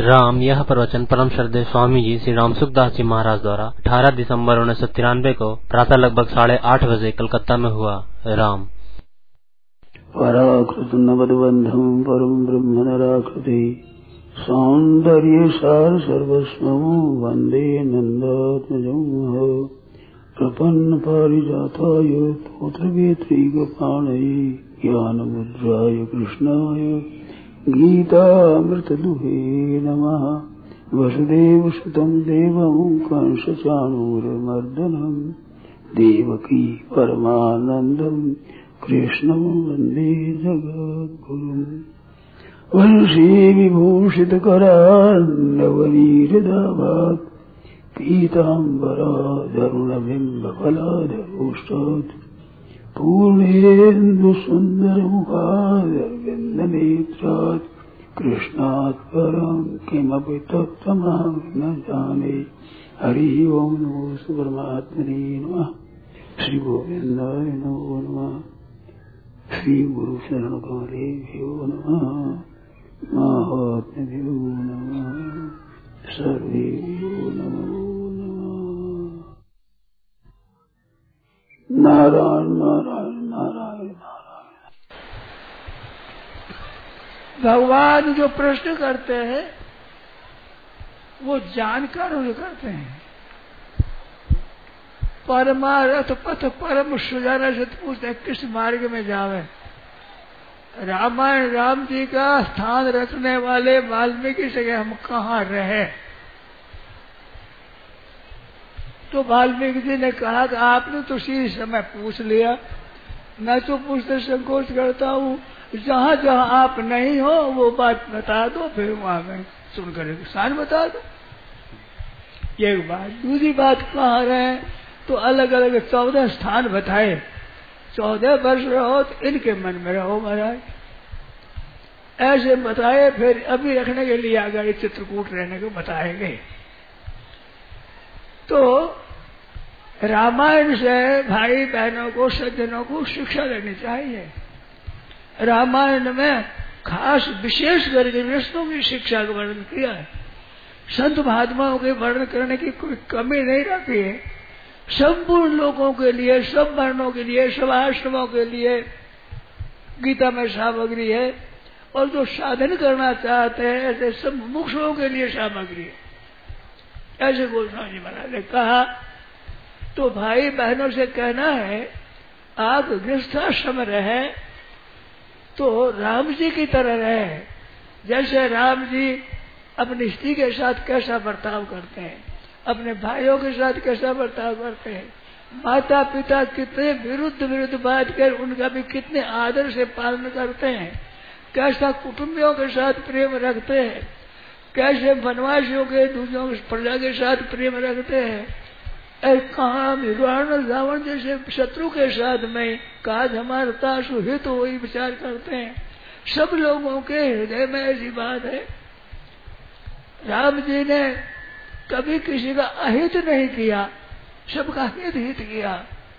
राम यह प्रवचन परम श्रद्धेय स्वामी जी श्री राम सुखदास जी महाराज द्वारा 18 दिसंबर 1993 को प्रातः लगभग 8:30 बजे कलकत्ता में हुआ। राम पराकृत नवद्बंधम परम ब्रह्म नराकृति सौंदर्य सार सर्वस्वं वंदे नंदात्मजं प्रपन्न पारिजाताय तोत्रवेत्री गोपाणये ज्ञानमुद्राय कृष्णाय गीतामृतदुहे नमः। वसुदेवसुतं देवं कंसचाणूरमर्दनं देवकी परमानन्दं कृष्णं वन्दे जगद्गुरुम्। वंशी विभूषितकरान्नवनीरदाभात् पीताम्बराधरुणबिम्बफलाधरोष्टात् पूर्णेन्दुसुन्दरमुखादरविन्दनेत्रात् कृष्णात् परं किमपि तत्त्वमहं न जाने। हरि ओं नमो परमात्मने नमः। श्री गोविन्दाय नमो नमः। श्री गुरु शरण कमलेभ्यो नमः। महात्म्यो नमः। सर्वेभ्यो नमो नमः। नारायण नारायण नारायण नारायण। भगवान जो प्रश्न करते हैं वो जानकर उन्हें करते हैं। परमार्थ पथ परम सुजाना से पूछते हैं किस मार्ग में जावे। रामायण राम जी का स्थान रखने वाले वाल्मीकि से हम कहाँ रहे, तो वाल्मीकि जी ने कहा कि आपने तो इसी समय पूछ लिया, मैं तो पूछते संकोच करता हूँ। जहाँ जहाँ आप नहीं हो वो बात बता दो, फिर वहां में सुनकर स्थान बता दो। एक बात। दूसरी बात कहाँ रहे, तो अलग अलग 14 स्थान बताए। 14 वर्ष रहो तो इनके मन में रहो महाराज, ऐसे बताए। फिर अभी रखने के लिए आ गए, चित्रकूट रहने को बताए गए। तो रामायण से भाई बहनों को सज्जनों को शिक्षा लेनी चाहिए। रामायण में खास विशेष करके विष्णु की शिक्षा का वर्णन किया है। संत महात्माओं के वर्णन करने की कोई कमी नहीं रखी है। संपूर्ण लोगों के लिए, सब वर्णों के लिए, सब आश्रमों के लिए गीता में सामग्री है। और जो साधन करना चाहते हैं ऐसे सब मुमुक्षुओं के लिए सामग्री है, ऐसे गोस्वामी जी महाराज ने कहा। तो भाई बहनों से कहना है, आप गृहस्थाश्रम रहे तो राम जी की तरह रहे। जैसे राम जी अपनी स्त्री के साथ कैसा बर्ताव करते हैं, अपने भाइयों के साथ कैसा बर्ताव करते हैं, माता पिता कितने विरुद्ध बात कर उनका भी कितने आदर से पालन करते हैं, कैसा कुटुंबियों के साथ प्रेम रखते हैं, कैसे वनवासियों के दूसरों प्रजा के साथ प्रेम रखते हैं। कहा रावण जैसे शत्रु के साथ में काज हमारा ताशु हित हो वही विचार करते हैं। सब लोगों के हृदय में ऐसी बात है। राम जी ने कभी किसी का अहित नहीं किया, सबका हित किया।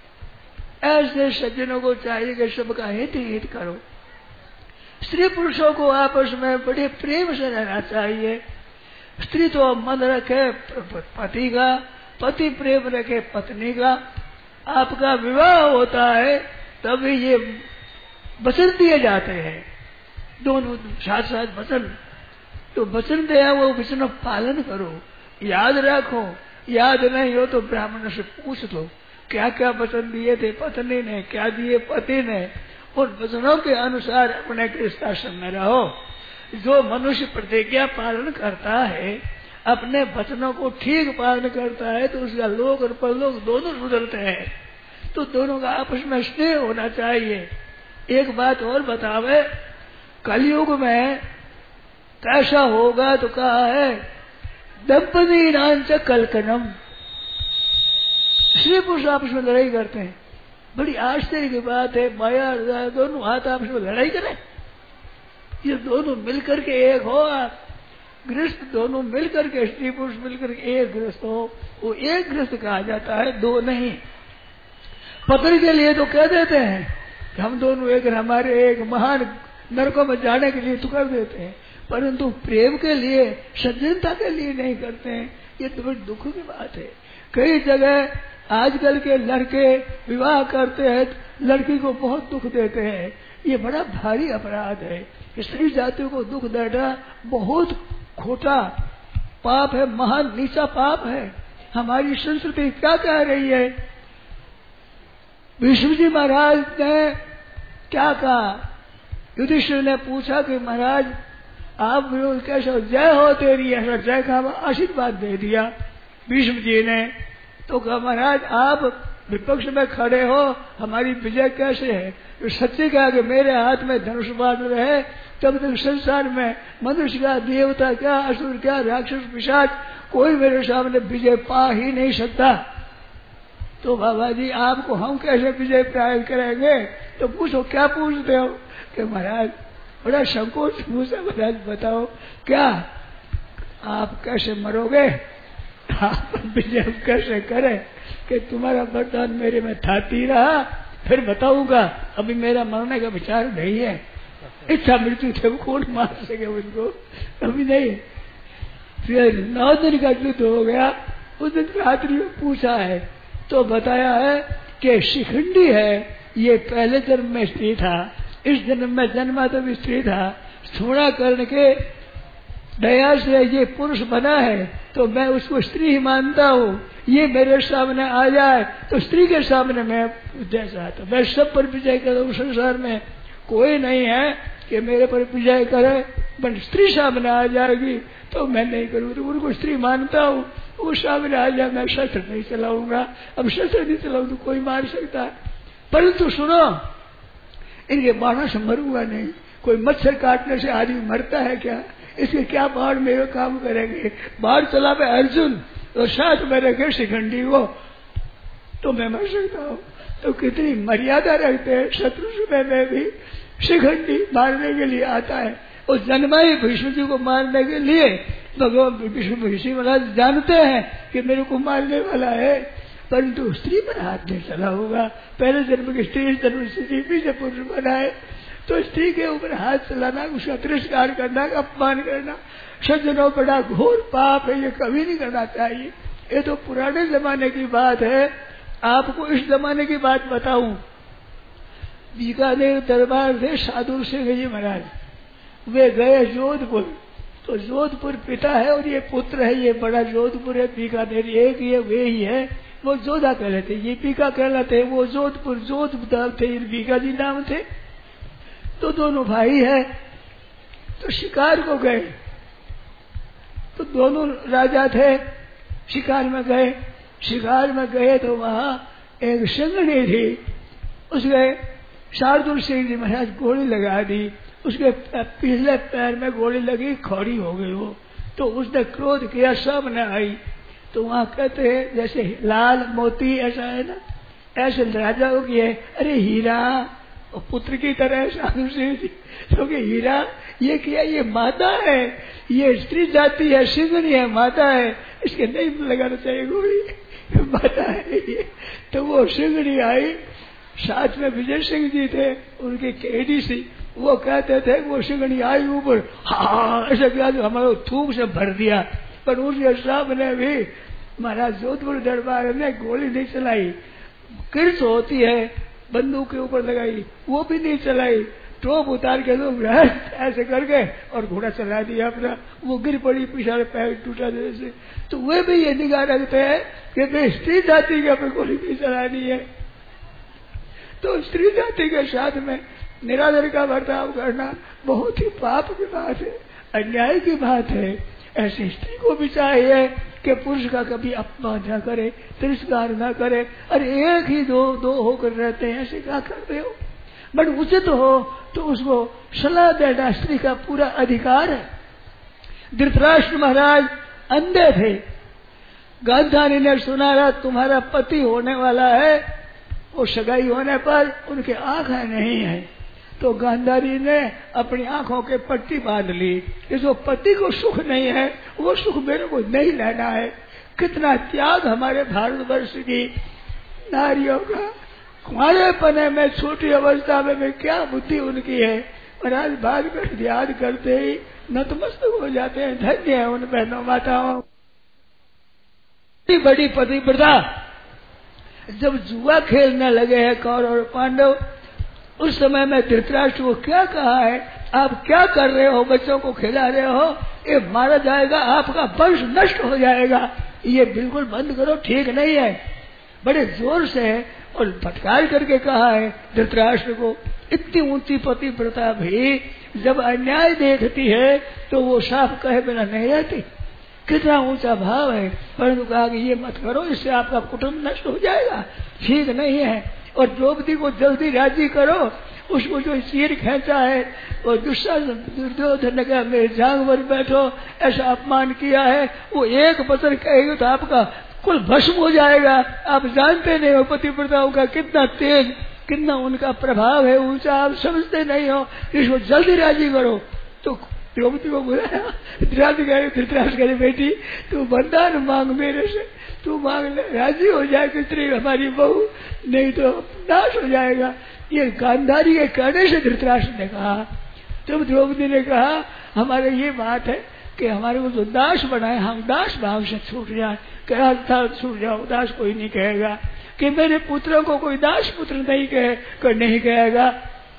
ऐसे सज्जनों को चाहिए कि सबका हित करो। स्त्री पुरुषों को आपस में बड़े प्रेम से रहना चाहिए। स्त्री तो मन रखे पति का, पति प्रेम रखे पत्नी का। आपका विवाह होता है तभी ये वचन दिए जाते हैं, दोनों साथ साथ वचन। तो वचन दिया वो वचन पालन करो, याद रखो। याद नहीं हो तो ब्राह्मण से पूछ लो क्या क्या वचन दिए थे पत्नी ने, क्या दिए पति ने। उन वचनों के अनुसार अपने गृहस्थाश्रम में रहो। जो मनुष्य प्रतिज्ञा पालन करता है, अपने वचनों को ठीक पालन करता है, तो उसका लोक और परलोक दोनों सुधरते हैं। तो दोनों का आपस में स्नेह होना चाहिए। एक बात और बतावे, कलयुग में कैसा होगा तो कहा है, दंपति नांच कलकनम। स्त्री पुरुष आपस में लड़ाई करते हैं। बड़ी आश्चर्य की बात है, माया और दोनों हाथ आपस में लड़ाई करें। ये दोनों मिलकर के एक हो। आप गृहस्थ दोनों मिलकर के, स्त्री पुरुष मिलकर के एक गृहस्थ हो, वो एक गृहस्थ कहा जाता है, दो नहीं। पत्नी के लिए तो कह देते हैं कि हम दोनों एक, हमारे एक महान नरकों में जाने के लिए तो कर देते हैं। परंतु प्रेम के लिए, सज्जनता के लिए नहीं करते हैं। ये तो बड़ी दुख की बात है। कई जगह आजकल के लड़के विवाह करते हैं, लड़की को बहुत दुख देते हैं। ये बड़ा भारी अपराध है। स्त्री जाति को दुख देना बहुत खोटा पाप है, महान नीचा पाप है। हमारी संस्कृति क्या कह रही है? विष्णु जी महाराज ने क्या कहा? युधिष्ठिर ने पूछा कि महाराज आप कैसे, जय हो तेरी, ऐसा जय का आशीर्वाद दे दिया भीष्म जी ने। तो कहा महाराज आप विपक्ष में खड़े हो, हमारी विजय कैसे है? तो सच्चे कहा कि मेरे हाथ में धनुष बाण रहे तब तक संसार में मनुष्य का, देवता क्या, असुर क्या, राक्षस पिशाच, कोई मेरे सामने विजय पा ही नहीं सकता। तो बाबा जी आपको हम कैसे विजय प्राप्त करेंगे? तो पूछो, क्या पूछते हो? कि महाराज बड़ा संकोच पूछा, महाराज बताओ क्या आप कैसे मरोगे, आप विजय कैसे करें? कि तुम्हारा वरदान मेरे में थाती रहा, फिर बताऊंगा। अभी मेरा मरने का विचार नहीं है। इच्छा मृत्यु थे, कौन मार सके उनको, अभी नहीं। फिर 9 दिन का युद्ध हो गया। उस दिन रात्रि में पूछा है तो बताया है कि शिखंडी है, ये पहले जन्म में स्त्री था, इस जन्म में जन्मा तो भी स्त्री था। थोड़ा करने के दया से ये पुरुष बना है तो मैं उसको स्त्री ही मानता हूँ। ये मेरे सामने आ जाए तो स्त्री के सामने मैं विजय चाहता हूँ। मैं सब पर विजय करूँ। संसार में कोई नहीं है कि मेरे पर विजय करे, पर स्त्री सामने आ जाएगी तो मैं नहीं करूँ। तो उनको स्त्री मानता हूँ, वो सामने आ जाए, मैं शस्त्र नहीं चलाऊंगा। अब शस्त्र नहीं चलाऊं तो कोई मार सकता है। परंतु सुनो, इनके बाणों से मरूंगा नहीं। कोई मच्छर काटने से आदमी मरता है क्या? इसके क्या बाढ़ मेरे काम करेंगे? बाढ़ चला पे अर्जुन तो साथ में रखे शिखंडी को तो मैं मर सकता हूँ। तो कितनी मर्यादा रखते हैं। शत्रु समय में भी शिखंडी मारने के लिए आता है और जन्मा ही भीष्म जी को मारने के लिए। भगवान विष्णु महाराज जानते हैं कि मेरे को मारने वाला है, परंतु स्त्री पर हाथ नहीं चला होगा। पहले जन्म की स्त्री, जन्म स्त्री से पुरुष बना है, तो स्त्री के ऊपर हाथ चलाना, उसका तिरस्कार करना, अपमान करना सज्जनों बड़ा घोर पाप है। ये कभी नहीं करना चाहिए। ये तो पुराने जमाने की बात है। आपको इस जमाने की बात बताऊं। बीकानेर दरबार थे साधु सिंह जी महाराज, वे गए जोधपुर। तो जोधपुर पिता है और ये पुत्र है। ये बड़ा जोधपुर है, बीकानेर एक ही है, वे ही है। वो जोधा कहलाते, ये बीका कहलाते, वो जोधपुर जोधपुर थे, बीका जी नाम थे। तो दोनों भाई है। तो शिकार को गए, तो दोनों राजा थे, शिकार में गए। शिकार में गए तो वहां एक सिंगनी थी, उसके शार्दुल सिंह जी महाराज गोली लगा दी। उसके पिछले पैर में गोली लगी, खड़ी हो गई वो। तो उसने क्रोध किया, सामने आई। तो वहां कहते हैं जैसे लाल मोती ऐसा है ना, ऐसे राजा को किए, अरे हीरा, पुत्र की तरह साधु सिंह जी। क्योंकि हीरा ये किया, ये माता है, ये स्त्री जाति है, सिंगनी है, माता है, इसके नहीं लगाना चाहिए गोली, माता है ये। तो वो सिंगनी आई, साथ में विजय सिंह जी थे, उनकी केडीसी। वो कहते थे वो सिंगनी आई ऊपर, हाँ ऐसा किया तो हमारे थूक से भर दिया। पर उसके सामने भी महाराज जोधपुर दरबार में गोली नहीं चलाई। किर्च होती है, बंदूक के ऊपर लगाई, वो भी नहीं चलाई। टोप उतार के लोग ऐसे करके और घोड़ा चला दिया अपना। वो गिर पड़ी, पिछाड़े पैर टूटा जैसे। तो वे भी ये निगाह रखते हैं कि स्त्री जाति के ऊपर गोली नहीं चलानी है। तो स्त्री जाति के साथ में निरादर का बर्ताव करना बहुत ही पाप की बात है, अन्याय की बात है। ऐसी स्त्री को भी चाहिए कि पुरुष का कभी अपमान न करे, तिरस्कार न करे। अरे एक ही दो होकर रहते हैं, ऐसे क्या करते हो? बट उचित हो तो उसको सलाह देना स्त्री का पूरा अधिकार है। धृतराष्ट्र महाराज अंधे थे। गांधारी ने सुना तुम्हारा पति होने वाला है, वो सगाई होने पर उनके आंखें नहीं है। तो गांधारी ने अपनी आंखों के पट्टी बांध ली कि जो पति को सुख नहीं है वो सुख मेरे को नहीं लेना है। कितना त्याग हमारे भारतवर्ष की नारियों का। कुंवारे पने में, छोटी अवस्था में क्या बुद्धि उनकी है। महाराज बात कर याद करते ही नतमस्तक हो जाते हैं। धन्य है उन बहनों माताओं। बड़ी पतिव्रता जब जुआ खेलने लगे हैं कौरव और पांडव, उस समय में धृतराष्ट्र को क्या कहा है, आप क्या कर रहे हो, बच्चों को खिला रहे हो, ये मारा जाएगा, आपका वंश नष्ट हो जाएगा, ये बिल्कुल बंद करो, ठीक नहीं है। बड़े जोर से और फटकार करके कहा है धृतराष्ट्र को। इतनी ऊंची पतिव्रता भी जब अन्याय देखती है तो वो साफ कहे बिना नहीं रहती। कितना ऊंचा भाव है। परंतु कहा कि ये मत करो, इससे आपका कुटुंब नष्ट हो जाएगा, ठीक नहीं है। और द्रौपदी को जल्दी राजी करो। उसको जो चीर खींचा है और दुर्योधन ने कहा मेरे जांग पर बैठो, ऐसा अपमान किया है, वो एक वचन कहेगी तो आपका कुल भस्म हो जाएगा। आप जानते नहीं हो पतिव्रताओं का कितना तेज, कितना उनका प्रभाव है ऊंचा, आप समझते नहीं हो। इसको जल्दी राजी करो। तो द्रौपदी को बुलाया, धृतराष्ट्र कहे बेटी तू वरदान मांग मेरे से, तू मांग ले, राजी हो जाए कि हमारी बहू, नहीं तो नाश हो जाएगा। ये गांधारी के कहने से धृतराष्ट्र ने कहा। तब द्रौपदी ने कहा हमारे ये बात है कि हमारे को जो दास बनाए हम दास भाव से छूट जाए। कहा था छूट जाओ, दास कोई नहीं कहेगा। कि मेरे पुत्रों को कोई दास पुत्र नहीं कहे, कोई नहीं कहेगा।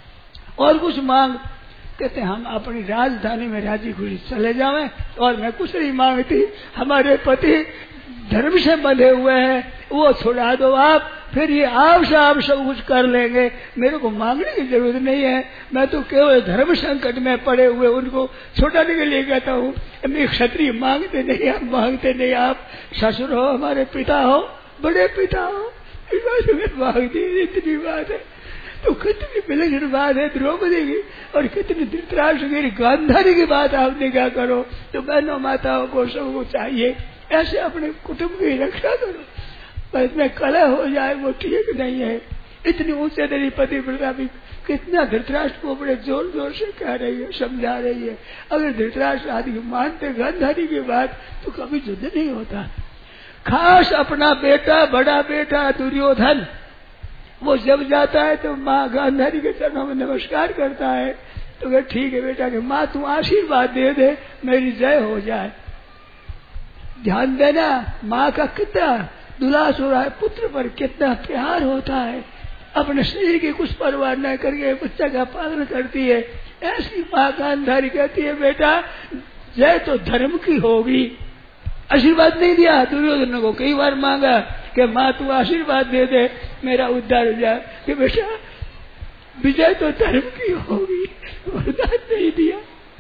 और कुछ मांग, कहते हम अपनी राजधानी में राजी खुशी चले जावें, और मैं कुछ नहीं मांगती। हमारे पति धर्म से बंधे हुए हैं, वो छुड़ा दो आप, फिर ये आप सब कुछ कर लेंगे, मेरे को मांगने की जरूरत नहीं है। मैं तो केवल धर्म संकट में पड़े हुए उनको छुड़ाने के लिए कहता हूँ। मैं क्षत्रिय मांगते नहीं, आप मांगते नहीं, आप ससुर हो, हमारे पिता हो, बड़े पिता हो, मांगती। इतनी बात है तो कितनी विलक्षण बात है द्रौपदी की, और कितनी धृतराष्ट्र की, गांधारी की बात आपने क्या करो। तो बहनों माताओं को सबको चाहिए ऐसे अपने कुटुंब की रक्षा करो, पर इसमें कलह हो जाए वो ठीक नहीं है। इतनी ऊंचे तेरी पतिव्रता भी कितना धृतराष्ट्र को बड़े जोर जोर से कह रही है, समझा रही है। अगर धृतराष्ट्र आदि मानते गांधारी की बात तो कभी युद्ध नहीं होता। खास अपना बेटा, बड़ा बेटा दुर्योधन, वो जब जाता है तो माँ गांधारी के चरणों में नमस्कार करता है। तो कहे ठीक है बेटा, कि माँ तू आशीर्वाद दे दे, मेरी जय हो जाए। ध्यान देना, माँ का कितना दुलास हो रहा है, पुत्र पर कितना प्यार होता है, अपने शरीर की कुछ परवाह न करके बच्चा का पालन करती है। ऐसी माँ गांधारी कहती है बेटा जय तो धर्म की होगी। आशीर्वाद नहीं दिया दुर्योधन को, कई बार मांगा कि माँ तू आशीर्वाद दे दे मेरा उद्धार हो जाए, कि बेटा विजय तो धर्म की होगी, वरदान नहीं दिया।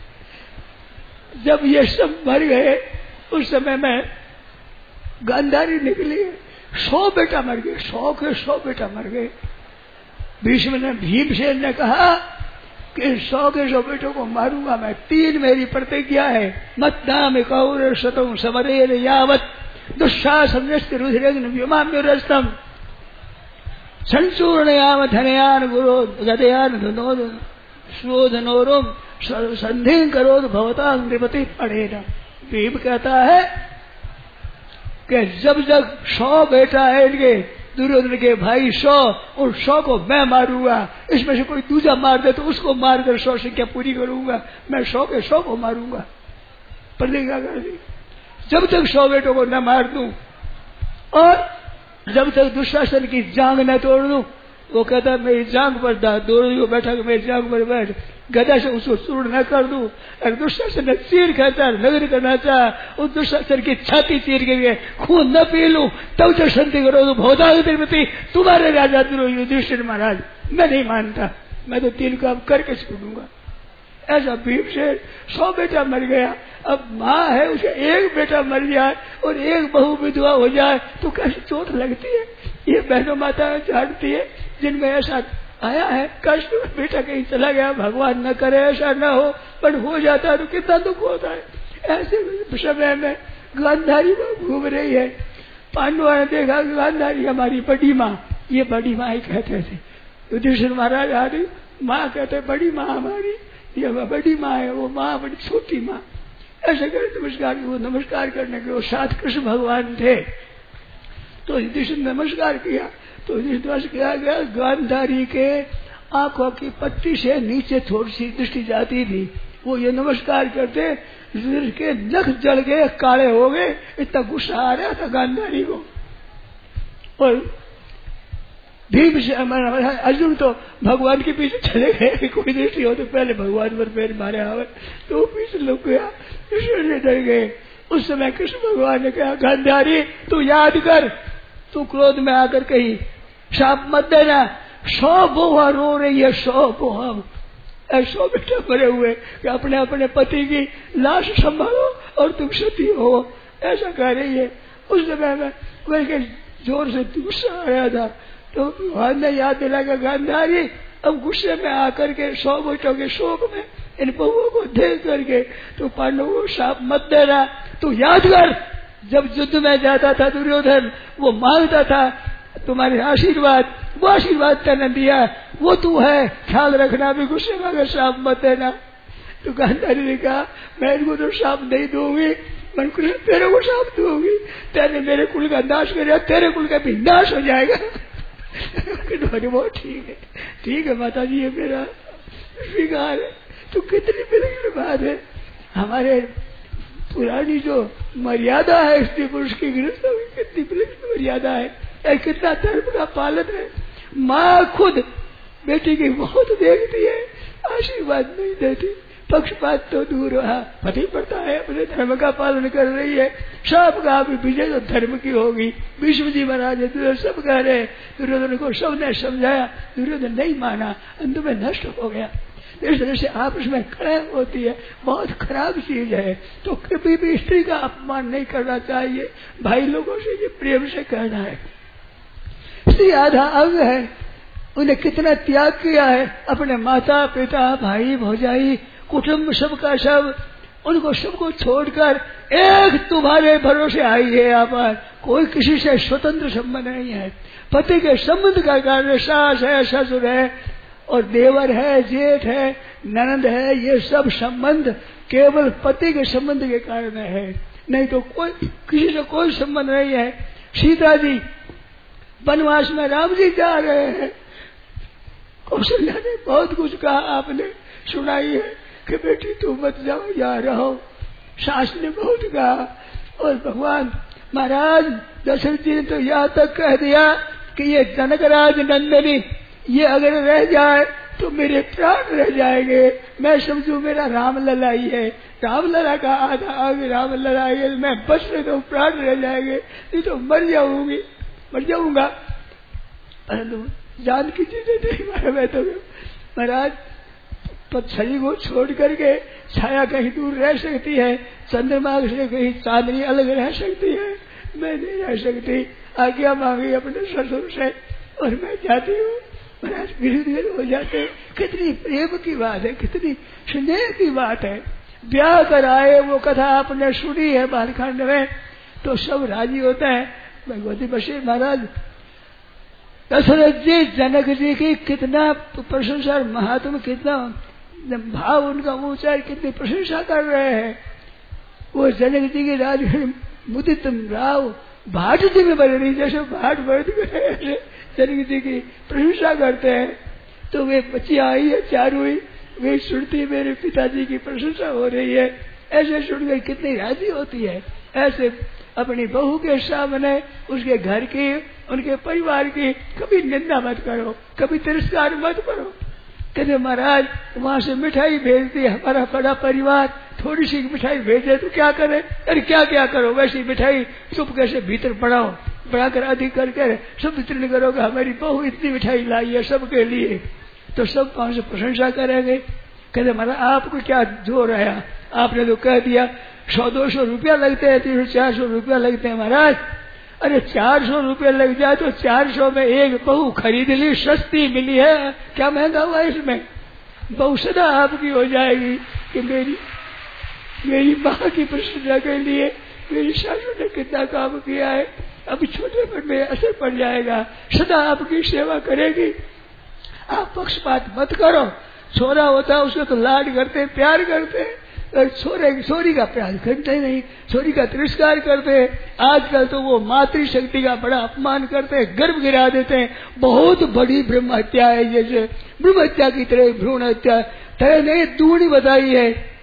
जब ये सब मर गए उस समय में गांधारी निकली, 100 बेटा मर गए, 100 के 100 बेटा मर गए। भीमसेन ने कहा कि 100 के 100 बेटों को मारूंगा मैं, 3 मेरी प्रतिज्ञा है, मत नाम कौर शतम समरेर यावत दुस्शासन रुधिरग्न व्योमाम्युरस्तम संचूर्णयाम धनयान गुरो गदयान शोधनोरुम संधि करो भवता नृपति पढ़ेना। भीम कहता है कि जब जब 100 बेटा है इनके दुर्योधन के भाई 100, उन 100 को मैं मारूंगा। इसमें से कोई दूसरा मार दे तो उसको मारकर 100 संख्या पूरी करूंगा। मैं 100 के 100 को मारूंगा। प्रतिज्ञा कर दी, जब तक 100 बेटों को न मार दूं और जब तक दुशासन की जांग न तोड़ दूं। वो कहता मेरी जांग पर दौड़ बैठा, मेरी जांग पर बैठ, गदा से उसको चूर्ण न कर दूं। अगर दुशासन ने चीर खाता नगर करना चाह, उस दुशासन की छाती चीर के खून न पी लूं, तब तक संधि करो तो भौतागति तुम्हारे राजा युधिष्ठिर महाराज मैं नहीं मानता, मैं तो 3 काम करके छोड़ूंगा। ऐसा भीम से 100 बेटा मर गया। अब माँ है, उसे 1 बेटा मर जाए और 1 बहू विधवा हो जाए तो कैसी चोट लगती है। ये बहनों माता जानती है जिनमें ऐसा आया है कष्ट, बेटा कहीं चला गया, भगवान न करे ऐसा न हो, पर हो जाता है तो कितना दुख होता है। ऐसे समय में गांधारी घूम रही है। पांडवों ने देखा गांधारी हमारी बड़ी माँ, ये बड़ी माँ ही कहते थे। युधिष्ठिर महाराज आ रही, माँ कहते बड़ी माँ हमारी, ये बड़ी माँ है, वो माँ बड़ी छोटी माँ। ऐसे करे नमस्कार, वो नमस्कार करने के वो साथ कृष्ण भगवान थे। तो युधिष्ठिर नमस्कार किया तो युधिष्ठिर किया गया, गांधारी के आंखों की पट्टी से नीचे थोड़ी सी दृष्टि जाती थी, वो ये नमस्कार करते, के नख जल गए, काले हो गए, इतना गुस्सा आ रहा था गांधारी को। और भीम से अर्जुन तो भगवान के पीछे चले गए, कोई दृष्टि हो तो पहले भगवान पर पैर मारे आवे, तो पीछे लुक गया, कृष्ण से डर गए। उस समय कृष्ण भगवान ने कहा, गांधारी तू याद कर, तू क्रोध में आकर कही शाप मत देना, 100 बोहा रो रही है, 100 बोहा, 100 बेटा मरे हुए कि अपने अपने पति की लाश संभालो और तुम सती हो, ऐसा कह रही है। उस समय में वही जोर से गुस्सा आ रहा था, तो भगवान ने याद दिलाया, गांधारी अब गुस्से में आकर के 100 बेटों के शोक में इन बहुओं को देख करके तो पांडवों को शाप मत देना। तू याद कर, जब युद्ध में जाता था दुर्योधन, वो मांगता था तुम्हारे आशीर्वाद, वो आशीर्वाद तेने दिया, वो तू है, ख्याल रखना, भी गुस्से में अगर शाप मत देना। तो गांधारी ने कहा, मैं इनको तो शाप नहीं दूंगी, मैं कृष्ण तेरे को शाप दूंगी, तेरे मेरे कुल का नाश करेगा, तेरे कुल का भी नाश हो जाएगा। वो ठीक है माता जी, ये मेरा स्वीकार है। तो कितनी विलक्षण बात है, हमारे पुरानी जो मर्यादा है स्त्री पुरुष की गृहस्थों की, कितनी विलक्षण मर्यादा है, कितना धर्म का पालन है। माँ खुद बेटी की बहुत देखती है, आशीर्वाद नहीं देती, पक्षपात तो दूर रहा, पति पड़ता है, अपने धर्म का पालन कर रही है। सब का विजय तो धर्म की होगी। विष्णु जी महाराज दुर्योधन सब कह रहे, दुर्योधन को सबने समझाया, दुर्योधन नहीं माना, अंत में नष्ट हो गया। इस तरह से आपस में खड़ाई होती है, बहुत खराब चीज है। तो कभी भी स्त्री का अपमान नहीं करना चाहिए, भाई लोगों से ये प्रेम से कहना है। स्त्री आधा अंग है, उन्हें कितना त्याग किया है, अपने माता पिता भाई भौजाई कुटुंब सबका सब, उनको सबको छोड़कर एक तुम्हारे भरोसे आई है। यहाँ पर कोई किसी से स्वतंत्र संबंध नहीं है। पति के संबंध का कारण सास है, ससुर है और देवर है, जेठ है, ननद है, ये सब संबंध केवल पति के संबंध के कारण है, नहीं तो कोई किसी से कोई संबंध नहीं है। सीता जी वनवास में राम जी जा रहे हैं, कौशल्या ने बहुत कुछ कहा, आपने सुनाई है कि बेटी तू मत जाओ, यहाँ रहो। सास ने बहुत कहा, और भगवान महाराज दशरथ जी ने तो यहाँ तक कह दिया कि ये जनकराज नंदनी ये अगर रह जाए तो मेरे प्राण रह जाएंगे। मैं समझू मेरा राम लला ही है, राम लला का आधा आगे राम लला है, मैं बच रहे तो प्राण रह जाएंगे, नहीं तो मर जाऊंगा। परंतु जानकी जी ने नहीं मारा। मैं तो महाराज छवि को छोड़ करके छाया कहीं दूर रह सकती है, चंद्रमा से कहीं चांदनी अलग रह सकती है, मैं नहीं रह सकती। आज्ञा मांगी अपने ससुर से और मैं जाती हूँ। महाराज विरुद्ध हो जाते। कितनी प्रेम की बात है, कितनी स्नेह की बात है। ब्याह कराए वो कथा आपने सुनी है बालखंड में, तो सब राजी होते हैं। भगवती बशीर महाराज दशरथ जी जनक जी की कितना प्रशंसा, महात्मा कितना भाव उनका ऊंचा है, कितनी प्रशंसा कर रहे हैं। वो जनक जी की राज मुदित राव भाट जी में बढ़ रही, जैसे भाट बढ़ गए जनक जी की प्रशंसा करते हैं। तो वे बच्ची आई है चारों ही, वे सुनती मेरे पिताजी की प्रशंसा हो रही है, ऐसे सुनकर कितनी राजी होती है। ऐसे अपनी बहू के सामने उसके घर की, उनके परिवार की कभी निंदा मत करो, कभी तिरस्कार मत करो। कहते महाराज वहां से मिठाई भेजती, हमारा बड़ा परिवार थोड़ी सी मिठाई भेजे तो क्या करे, अरे क्या क्या करो, वैसी मिठाई चुप कैसे भीतर बढ़ाओ, बढ़ाकर अधिक करके सब वितरण करोगे। हमारी बहू इतनी मिठाई लाई है सबके लिए, तो सब वहां से प्रशंसा करेंगे। कहते महाराज आपको क्या जोर आया, आपने तो कह दिया 100-200 रुपया लगते हैं, 300-400 रुपया लगते हैं। महाराज अरे 400 रुपये लग जाए तो 400 में एक बहू खरीद ली, सस्ती मिली है, क्या महंगा हुआ इसमें। बहू सदा आपकी हो जाएगी कि मेरी माँ की प्रशंसा के लिए मेरी सासू ने कितना काम किया है, अभी छोटे पर में असर पड़ जाएगा, सदा आपकी सेवा करेगी। आप पक्षपात मत करो। छोरा होता है उसको तो लाड करते, प्यार करते, छोरी का प्यार करते नहीं, छोरी का तिरस्कार करते। आजकल तो वो मातृशक्ति का बड़ा अपमान करते हैं, गर्भ गिरा देते हैं। बहुत बड़ी ब्रह्म हत्या है, जैसे ब्रह्म हत्या की तरह भ्रूण हत्या तरह नहीं दूनी बताई है।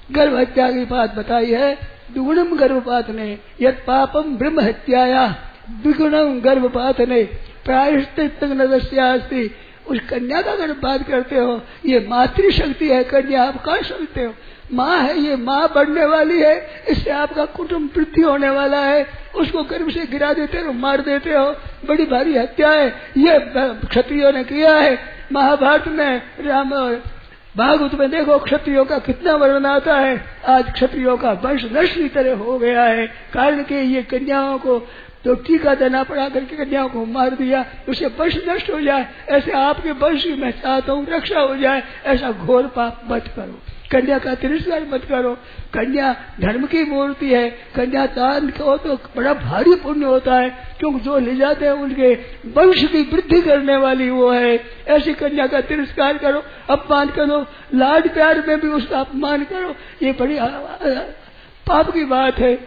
गर्भ हत्या की बात बताई है। दुगुणम गर्भपात ने यद पापम ब्रह्म हत्याया द्विगुणम गर्भपात ने प्रायश्चित नदस्यास्ति। उस कन्या का अगर बात करते हो, ये मातृशक्ति है कन्या, आप कह सकते हो। माँ है, ये माँ बढ़ने वाली है, इससे आपका कुटुंब वृद्धि होने वाला है। उसको गर्भ से गिरा देते हो, मार देते हो, बड़ी भारी हत्या है। ये क्षत्रियों ने किया है। महाभारत में राम भागवत में देखो क्षत्रियों का कितना वर्णन आता है। आज क्षत्रियों का वंश नष्ट की तरह हो गया है, कारण कि ये कन्याओं को तो टीका देना पड़ा करके कन्याओं को मार दिया, उसे वंश नष्ट हो जाए। ऐसे आपके वंश की मैं चाहता हूँ रक्षा हो जाए। ऐसा घोर पाप मत करो, कन्या का तिरस्कार मत करो। कन्या धर्म की मूर्ति है। कन्या दान को तो बड़ा भारी पुण्य होता है, क्योंकि जो ले जाते हैं उनके वंश की वृद्धि करने वाली वो है। ऐसी कन्या का तिरस्कार करो, अपमान करो, लाड प्यार में भी उसका अपमान करो, ये बड़ी पाप की बात है।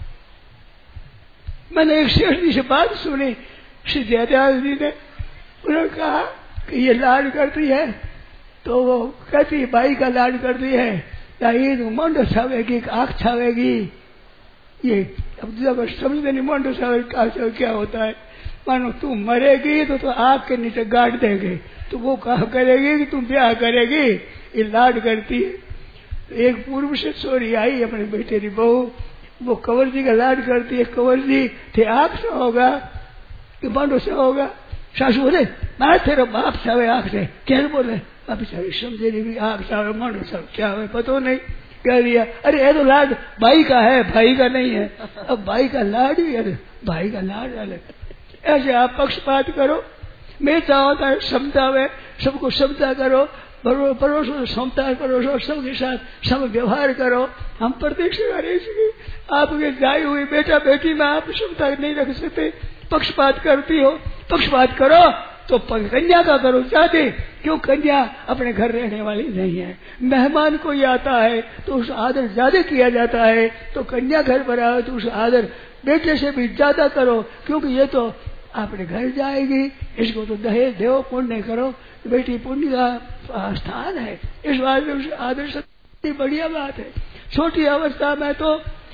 मैंने एक शेष जी से बात सुनी, श्री जयदयाल जी ने, उन्होंने कहा कि ये लाड करती है, तो वो कहती भाई का लाड करती है, ये मंड छावेगी, आंख छावेगी। ये अब जब समझते नहीं मंड छावेगी क्या होता है। मानो तू मरेगी तो आंख के नीचे गाड़ देंगे, तो वो कहा करेगी कि तुम ब्याह करेगी, ये लाड करती है। एक पूर्व से छोरी आई अपने बेटे की बहू, वो कंवर जी का लाड करती है। कंवर जी थे आंख से होगा कि बांडो से होगा। सासू बोले मैं तेरा बाप छावे आंख से, क्या बोले अब बेचारी समझे नहीं, आंख छावे मांडो छावे क्या है पता नहीं, कह दिया अरे ये तो लाड भाई का है, भाई का नहीं है। अब भाई का लाड भी, अरे भाई का लाड अलग। ऐसे आप पक्षपात करो, मैं चाहता है समता में सबको समता करो, परोसो समता परोसो, सबके साथ सब व्यवहार करो। हम प्रतीक्षा करें आपके जाई हुई बेटा बेटी में आप समता नहीं रख सकते, पक्षपात करती हो। पक्षपात करो तो कन्या का करो चाहते, क्यों कन्या अपने घर रहने वाली नहीं है। मेहमान कोई आता है तो उस आदर ज्यादा किया जाता है, तो कन्या घर पर आओ तो उस आदर बेटे से भी ज्यादा करो, क्योंकि ये तो अपने घर जाएगी। इसको तो दहेज देव पुण्य करो, बेटी पुण्य का स्थान है, इस बात में उसे आदर से बढ़िया बात है। छोटी अवस्था में तो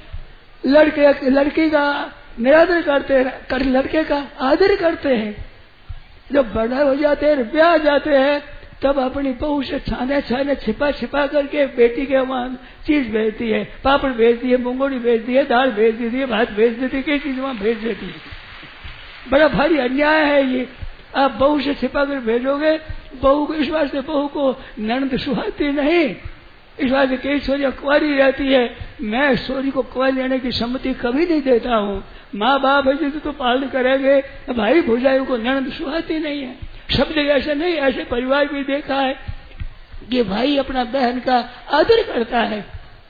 लड़की का निरादर करते हैं, लड़के का आदर करते हैं। जब बड़ा हो जाते हैं, ब्याह जाते हैं, तब अपनी बहू से छाने छाने छिपा छिपा करके बेटी के वहां चीज भेजती है, पापड़ भेजती है, मूंगोड़ी भेजती है, दाल भेज देती है, भात भेज देती है, कई चीज वहां भेज देती है। बड़ा भारी अन्याय है ये। आप बहू से छिपा कर भेजोगे, बहू को इस वास्ते बहू को ननद सुहाती नहीं, इस वास्ते कई छोरियां कुंवारी रहती है। मैं छोरी को कुंवारी लेने की सम्मति कभी नहीं देता हूँ। माँ बाप है तो पालन करेंगे, भाई भुजाइयों को ननद सुहाती नहीं है। सब जगह ऐसे नहीं, ऐसे परिवार भी देखा है कि भाई अपना बहन का आदर करता है।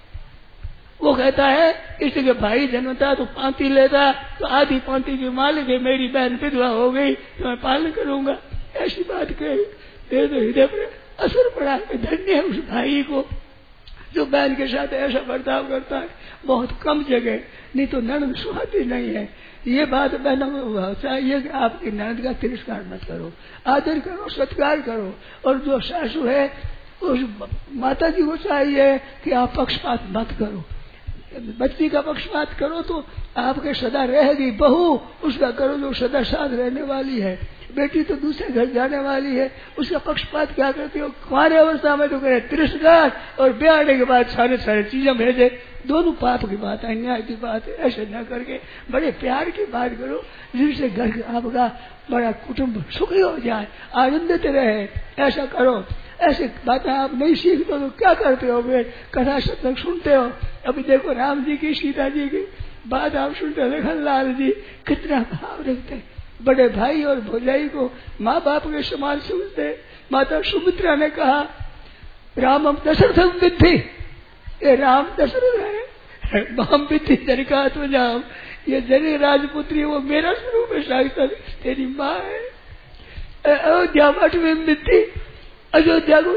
वो कहता है इसलिए भाई जन्मता तो पांति लेता, तो आधी पांति की मालिक है, मेरी बहन विधवा हो गई तो मैं पालन करूंगा। ऐसी बात कही तो हृदय पर असर पड़ा। धन्य है उस भाई को जो बहन के साथ ऐसा बर्ताव करता है। बहुत कम जगह, नहीं तो ननद सुहाती नहीं है। ये बात बहनों में चाहिए कि आपकी ननद का तिरस्कार मत करो, आदर करो, सत्कार करो। और जो सासू है उस माता जी को चाहिए कि आप पक्षपात मत करो। बच्ची का पक्षपात करो तो आपके सदा रहेगी, बहू उसका करो जो सदा साथ रहने वाली है। बेटी तो दूसरे घर जाने वाली है, उसका पक्षपात क्या करते हो। कुंवारे अवस्था में तो करे तिरस्कार, और ब्याह के बाद सारे चीजें भेजे, दोनों पाप की बात है, अन्याय की बात है। ऐसे न करके बड़े प्यार की बात करो, जिससे घर आपका बड़ा कुटुंब सुखी हो जाए, आनंदित रहे। ऐसा करो। ऐसे बातें आप नहीं सीखते तो क्या करते हो, वे कथा सत्संग सुनते हो। अभी देखो राम जी की, सीता जी की बात आप सुनते हो, लखन लाल जी कितना भाव रखते हैं, बड़े भाई और भौजाई को माँ बाप के समान समझते। माता सुमित्रा ने कहा रामम दशरथम विद्धि, ये राम दशरथ है, माम विद्धि जनका तो जाम, ये जन राजपुत्री वो मेरा स्वरूप है, साक्षात तेरी माँ है। अयोध्या मठ में विद्धि, अयोध्या को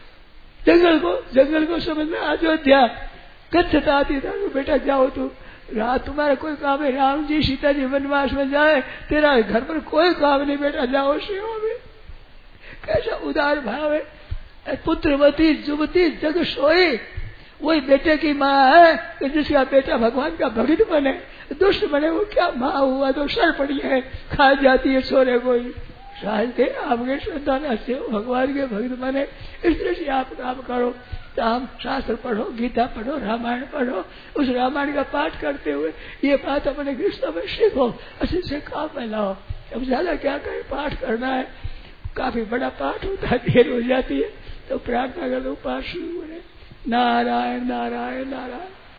जंगल को समझना। अयोध्या गच्छता आती था, बेटा जाओ तू, रात तुम्हारा कोई काम है, राम जी सीता जी वनवास में जाए, तेरा घर पर कोई काम नहीं, बेटा जाओ सेवा में। कैसा उदार भाव है। पुत्रवती जुवती जग सोई, वही बेटे की माँ है कि जिसका बेटा भगवान का भक्त बने, दुष्ट बने, वो क्या माँ हुआ तो सर पड़ी है, खा जाती है सोरे को ही। साहते आपके संतान से भगवान के भक्त बने, इस तरह से आप काम करो। राम शास्त्र पढ़ो, गीता पढ़ो, रामायण पढ़ो, उस रामायण का पाठ करते हुए ये बात अपने गृहस्थों में सीखो, अच्छे से काम में लाओ। अब ज्यादा क्या करें, पाठ करना है, काफी बड़ा पाठ होता है, देर हो जाती है, तो प्रार्थना कर दो, पाठ शुरू करें। नारायण नारायण नारायण।